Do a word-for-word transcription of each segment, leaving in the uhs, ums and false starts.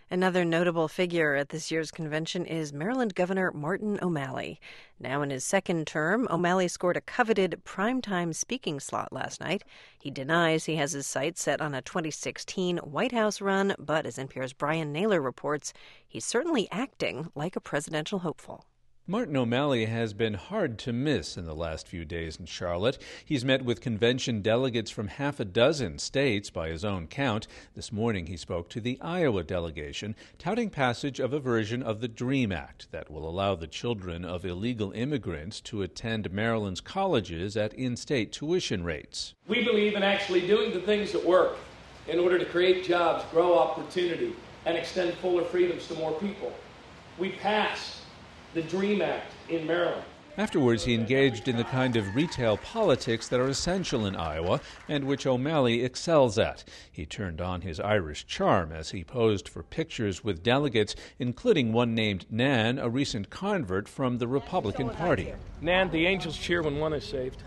Another notable figure at this year's convention is Maryland Governor Martin O'Malley. Now in his second term, O'Malley scored a coveted primetime speaking slot last night. He denies he has his sights set on a twenty sixteen White House run, but as N P R's Brian Naylor reports, he's certainly acting like a presidential hopeful. Martin O'Malley has been hard to miss in the last few days in Charlotte. He's met with convention delegates from half a dozen states by his own count. This morning he spoke to the Iowa delegation, touting passage of a version of the DREAM Act that will allow the children of illegal immigrants to attend Maryland's colleges at in-state tuition rates. We believe in actually doing the things that work in order to create jobs, grow opportunity, and extend fuller freedoms to more people. We passed the DREAM Act in Maryland. Afterwards, he engaged in the kind of retail politics that are essential in Iowa and which O'Malley excels at. He turned on his Irish charm as he posed for pictures with delegates, including one named Nan, a recent convert from the Republican Party. Nan, the angels cheer when one is saved.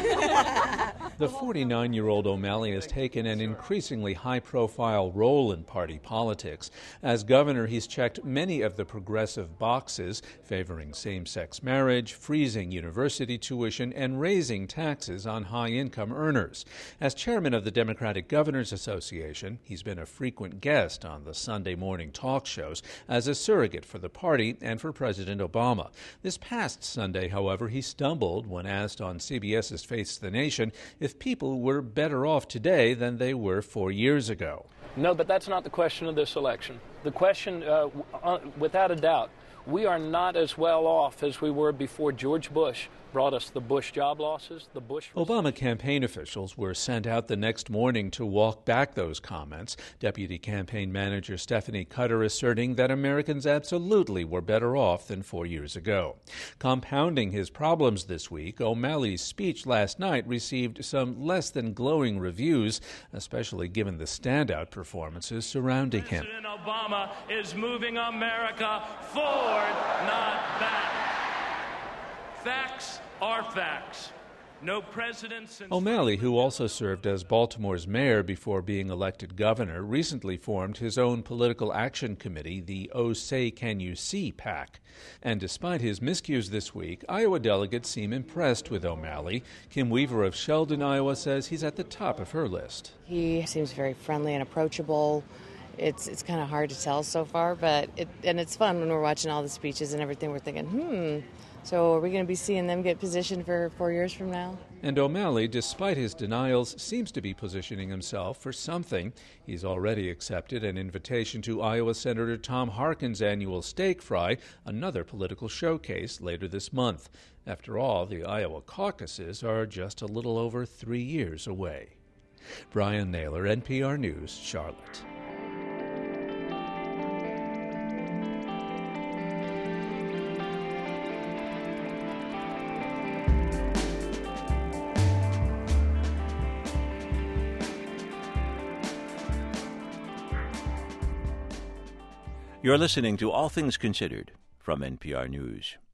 The forty-nine-year-old O'Malley has taken an increasingly high-profile role in party politics. As governor, he's checked many of the progressive boxes, favoring same-sex marriage, freezing university tuition, and raising taxes on high-income earners. As chairman of the Democratic Governors Association, he's been a frequent guest on the Sunday morning talk shows as a surrogate for the party and for President Obama. This past Sunday, however, he stumbled when asked on C B S's Face the Nation if people were better off today than they were four years ago. No, but that's not the question of this election. The question, uh, uh, without a doubt, we are not as well off as we were before George Bush brought us the Bush job losses, the Bush... Obama campaign officials were sent out the next morning to walk back those comments. Deputy campaign manager Stephanie Cutter asserting that Americans absolutely were better off than four years ago. Compounding his problems this week, O'Malley's speech last night received some less than glowing reviews, especially given the standout performances surrounding him. President Obama is moving America forward, not back. Facts are facts. No president since... O'Malley, who also served as Baltimore's mayor before being elected governor, recently formed his own political action committee, the Oh Say Can You See PAC. And despite his miscues this week, Iowa delegates seem impressed with O'Malley. Kim Weaver of Sheldon, Iowa, says he's at the top of her list. He seems very friendly and approachable. It's it's kind of hard to tell so far, but it, and it's fun when we're watching all the speeches and everything. We're thinking, hmm, so are we going to be seeing them get positioned for four years from now? And O'Malley, despite his denials, seems to be positioning himself for something. He's already accepted an invitation to Iowa Senator Tom Harkin's annual steak fry, another political showcase later this month. After all, the Iowa caucuses are just a little over three years away. Brian Naylor, N P R News, Charlotte. You're listening to All Things Considered from N P R News.